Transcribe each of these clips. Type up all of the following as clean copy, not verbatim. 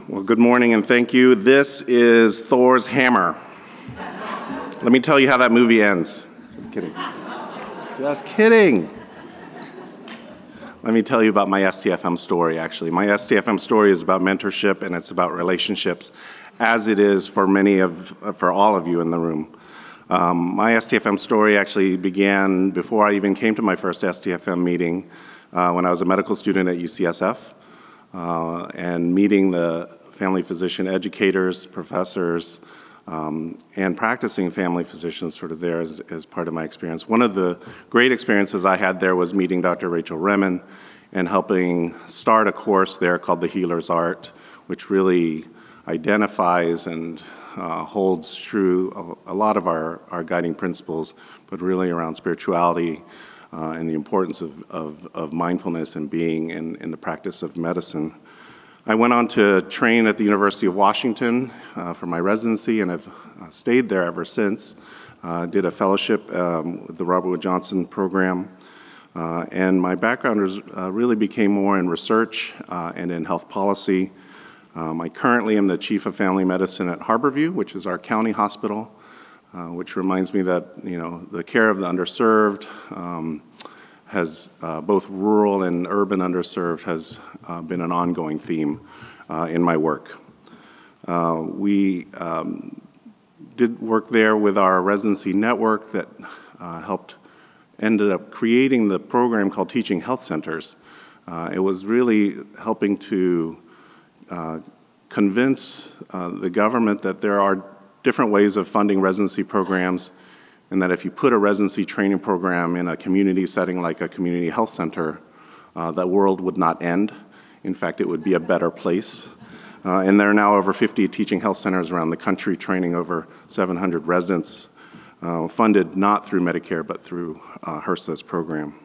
Well, good morning and thank you. This is Thor's hammer. Let me tell you how that movie ends. Just kidding. Just kidding. Let me tell you about my STFM story, actually. My STFM story is about mentorship and it's about relationships, as it is for all of you in the room. My STFM story actually began before I even came to my first STFM meeting when I was a medical student at UCSF. And meeting the family physician educators, professors, and practicing family physicians sort of there as part of my experience. One of the great experiences I had there was meeting Dr. Rachel Remen and helping start a course there called The Healer's Art, which really identifies and holds true a lot of our guiding principles, but really around spirituality, and the importance of mindfulness and being in the practice of medicine. I went on to train at the University of Washington for my residency and have stayed there ever since. Did a fellowship with the Robert Wood Johnson program. And my background really became more in research and in health policy. I currently am the Chief of Family Medicine at Harborview, which is our county hospital. Which reminds me that the care of the underserved has both rural and urban underserved has been an ongoing theme in my work. We did work there with our residency network that ended up creating the program called Teaching Health Centers. It was really helping to convince the government that there are different ways of funding residency programs, and that if you put a residency training program in a community setting like a community health center, the world would not end. In fact, it would be a better place. And there are now over 50 teaching health centers around the country training over 700 residents, funded not through Medicare, but through HRSA's program.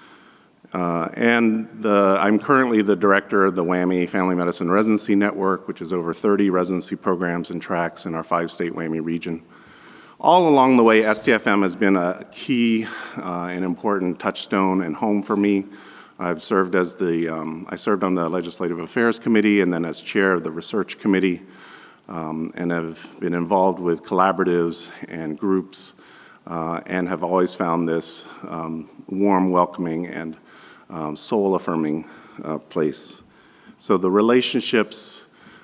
I'm currently the director of the WWAMI Family Medicine Residency Network, which is over 30 residency programs and tracks in our 5-state WWAMI region. All along the way, STFM has been a key and important touchstone and home for me. I've served as I served on the Legislative Affairs Committee and then as chair of the Research Committee, and have been involved with collaboratives and groups, and have always found this warm, welcoming, and soul-affirming place. So the relationships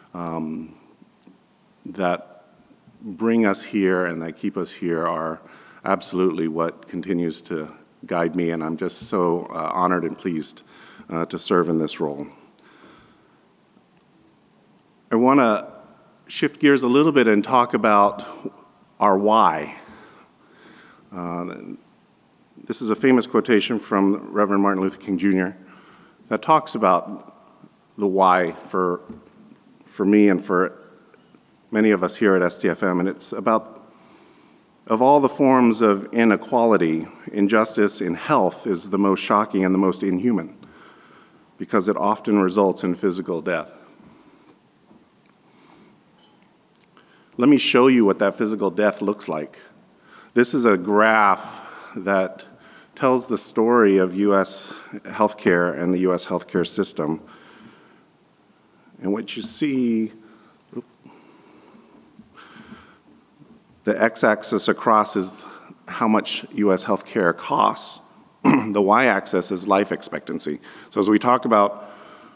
that bring us here and that keep us here are absolutely what continues to guide me, and I'm just so honored and pleased to serve in this role. I want to shift gears a little bit and talk about our why. This is a famous quotation from Reverend Martin Luther King Jr. that talks about the why for me and for many of us here at STFM, and it's about, of all the forms of inequality, injustice in health is the most shocking and the most inhuman because it often results in physical death. Let me show you what that physical death looks like. This is a graph that tells the story of U.S. healthcare and the U.S. healthcare system. And what you see, the x-axis across is how much U.S. healthcare costs. The y-axis is life expectancy. So as we talk about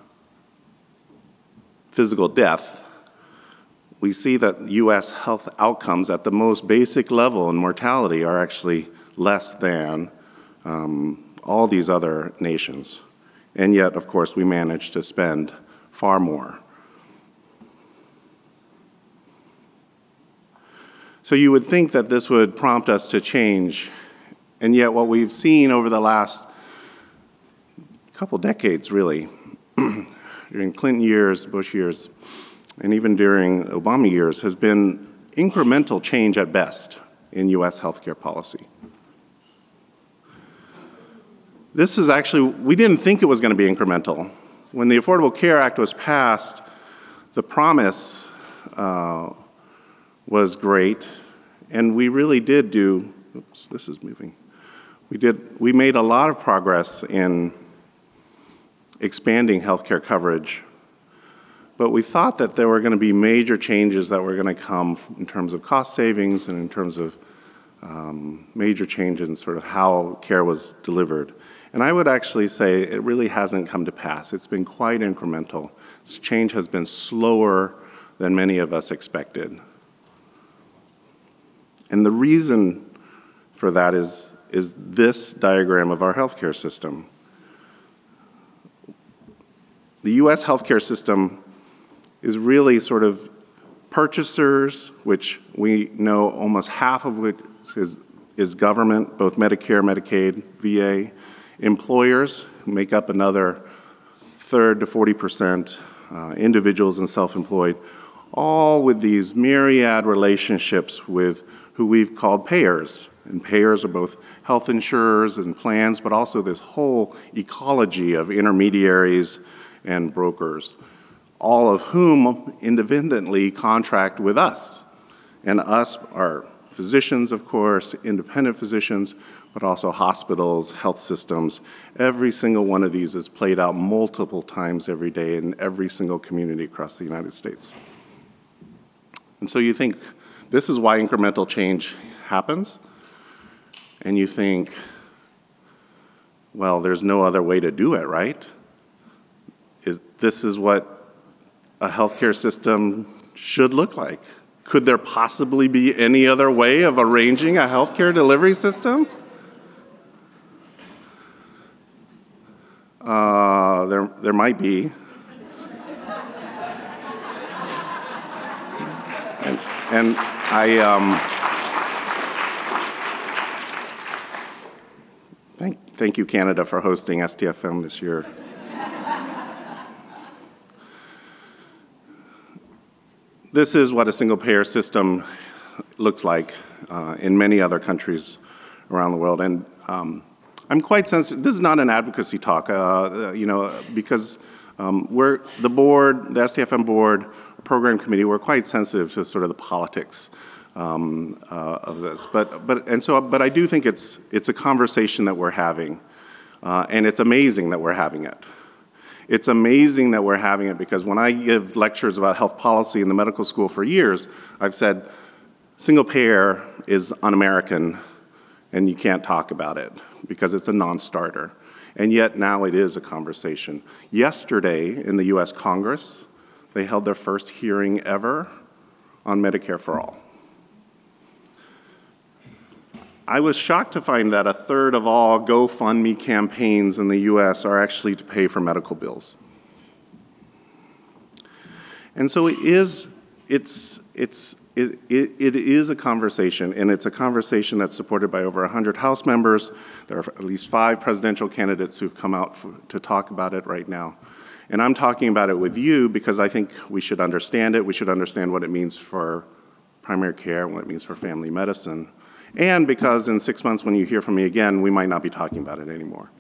physical death, we see that U.S. health outcomes at the most basic level in mortality are actually less than all these other nations. And yet, of course, we manage to spend far more. So you would think that this would prompt us to change, and yet what we've seen over the last couple decades, really, during Clinton years, Bush years, and even during Obama years, has been incremental change at best in U.S. healthcare policy. This is actually, we didn't think it was going to be incremental. When the Affordable Care Act was passed, the promise was great, and we really did do, oops, this is moving. We made a lot of progress in expanding healthcare coverage But we thought that there were going to be major changes that were going to come in terms of cost savings and in terms of major change in sort of how care was delivered. And I would actually say it really hasn't come to pass. It's been quite incremental. This change has been slower than many of us expected. And the reason for that is this diagram of our healthcare system. The US healthcare system is really sort of purchasers, which we know almost half of which is government, both Medicare, Medicaid, VA, employers, who make up another third to 40%, individuals and self-employed, all with these myriad relationships with who we've called payers. And payers are both health insurers and plans, but also this whole ecology of intermediaries and brokers, all of whom independently contract with us. And us are physicians, of course, independent physicians, but also hospitals, health systems. Every single one of these is played out multiple times every day in every single community across the United States. And so you think, this is why incremental change happens, and you think, well, there's no other way to do it, right? This is what a healthcare system should look like. Could there possibly be any other way of arranging a healthcare delivery system? There might be. And thank you, Canada, for hosting STFM this year. This is what a single-payer system looks like in many other countries around the world. And I'm quite sensitive. This is not an advocacy talk, because we're the board, the STFM board, program committee, we're quite sensitive to sort of the politics of this. But I do think it's a conversation that we're having, and it's amazing that we're having it. It's amazing that we're having it because when I give lectures about health policy in the medical school for years, I've said single payer is un-American and you can't talk about it because it's a non-starter. And yet now it is a conversation. Yesterday in the US Congress, they held their first hearing ever on Medicare for All. I was shocked to find that a third of all GoFundMe campaigns in the US are actually to pay for medical bills. And so it is a conversation, and it's a conversation that's supported by over 100 House members. There are at least 5 presidential candidates who've come out to talk about it right now. And I'm talking about it with you because I think we should understand it. We should understand what it means for primary care, what it means for family medicine. And because in 6 months when you hear from me again, we might not be talking about it anymore.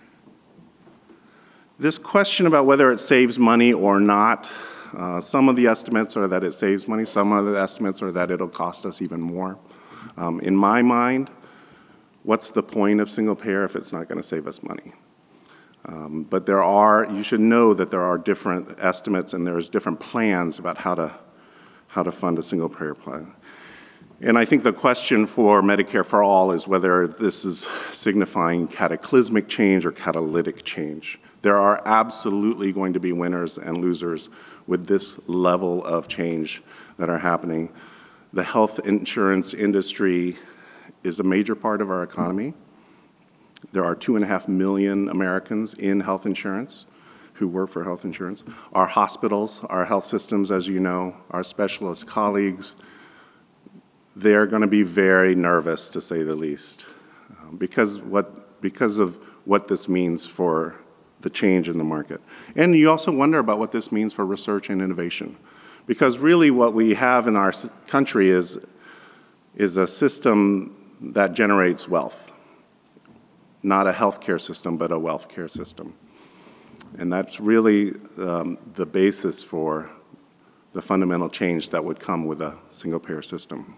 This question about whether it saves money or not, some of the estimates are that it saves money, some of the estimates are that it'll cost us even more. In my mind, what's the point of single payer if it's not going to save us money? But you should know that there are different estimates and there's different plans about how to fund a single payer plan. And I think the question for Medicare for All is whether this is signifying cataclysmic change or catalytic change. There are absolutely going to be winners and losers with this level of change that are happening. The health insurance industry is a major part of our economy. There are 2.5 million Americans in health insurance who work for health insurance. Our hospitals, our health systems, as you know, our specialist colleagues, they're going to be very nervous, to say the least, because of what this means for the change in the market. And you also wonder about what this means for research and innovation, because really what we have in our country is a system that generates wealth, not a healthcare system, but a wealth care system. And that's really the basis for the fundamental change that would come with a single-payer system.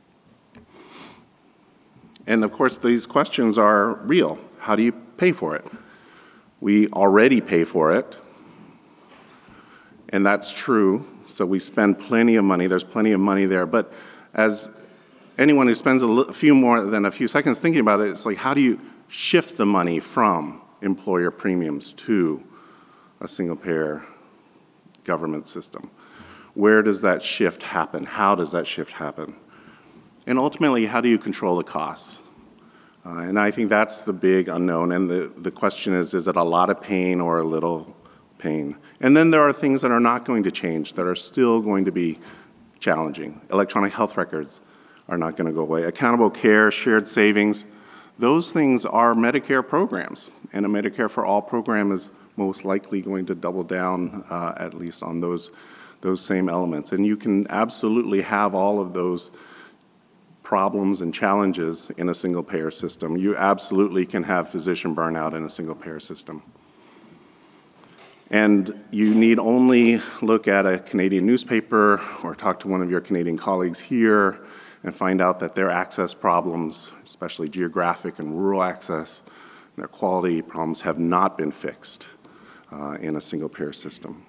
And of course, these questions are real. How do you pay for it? We already pay for it. And that's true. So we spend plenty of money. There's plenty of money there. But as anyone who spends a few more than a few seconds thinking about it, it's like, how do you shift the money from employer premiums to a single-payer government system? Where does that shift happen? How does that shift happen? And ultimately, how do you control the costs? And I think that's the big unknown. And the question is it a lot of pain or a little pain? And then there are things that are not going to change, that are still going to be challenging. Electronic health records are not going to go away. Accountable care, shared savings, those things are Medicare programs. And a Medicare for All program is most likely going to double down at least on those same elements. And you can absolutely have all of those problems and challenges in a single-payer system. You absolutely can have physician burnout in a single-payer system. And you need only look at a Canadian newspaper or talk to one of your Canadian colleagues here and find out that their access problems, especially geographic and rural access, their quality problems have not been fixed in a single-payer system.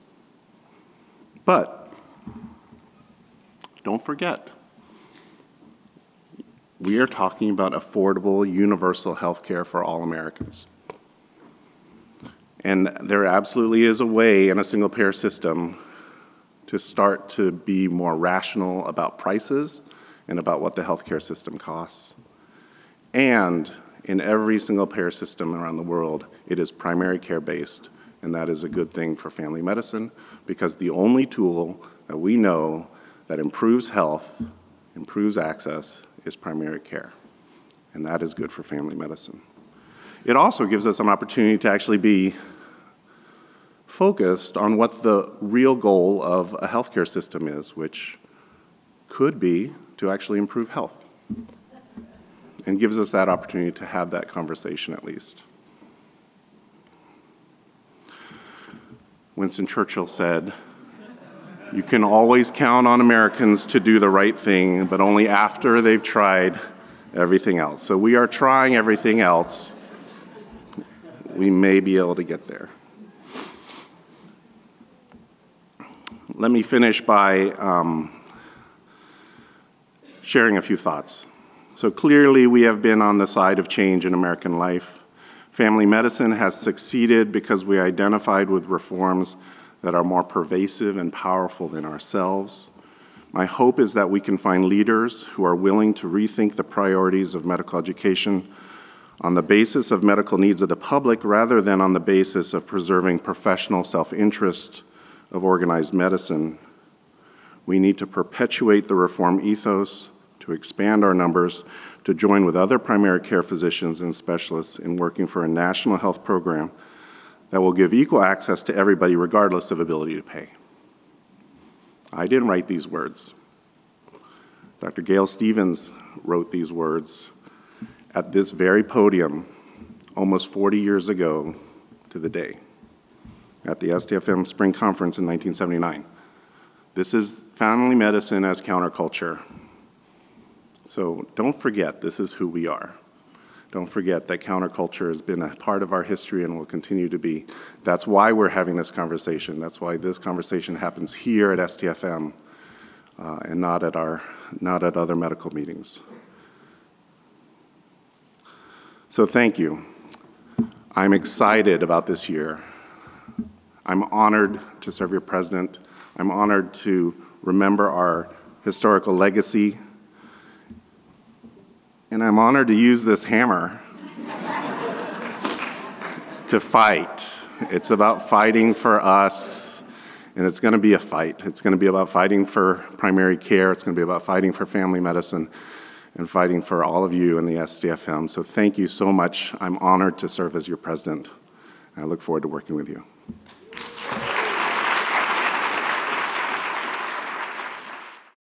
But don't forget, we are talking about affordable, universal health care for all Americans. And there absolutely is a way in a single-payer system to start to be more rational about prices and about what the healthcare system costs. And in every single-payer system around the world, it is primary care-based, and that is a good thing for family medicine, because the only tool that we know that improves health, improves access, is primary care. And that is good for family medicine. It also gives us an opportunity to actually be focused on what the real goal of a healthcare system is, which could be to actually improve health. And gives us that opportunity to have that conversation at least. Winston Churchill said, "You can always count on Americans to do the right thing, but only after they've tried everything else." So we are trying everything else. We may be able to get there. Let me finish by sharing a few thoughts. So clearly we have been on the side of change in American life. Family medicine has succeeded because we identified with reforms that are more pervasive and powerful than ourselves. My hope is that we can find leaders who are willing to rethink the priorities of medical education on the basis of medical needs of the public rather than on the basis of preserving professional self-interest of organized medicine. We need to perpetuate the reform ethos, to expand our numbers, to join with other primary care physicians and specialists in working for a national health program that will give equal access to everybody regardless of ability to pay. I didn't write these words. Dr. Gail Stevens wrote these words at this very podium almost 40 years ago to the day at the STFM Spring Conference in 1979. This is family medicine as counterculture. So don't forget, this is who we are. Don't forget that counterculture has been a part of our history and will continue to be. That's why we're having this conversation. That's why this conversation happens here at STFM and not at other medical meetings. So thank you. I'm excited about this year. I'm honored to serve your president. I'm honored to remember our historical legacy. And I'm honored to use this hammer to fight. It's about fighting for us, and it's going to be a fight. It's going to be about fighting for primary care. It's going to be about fighting for family medicine and fighting for all of you in the STFM. So thank you so much. I'm honored to serve as your president, and I look forward to working with you.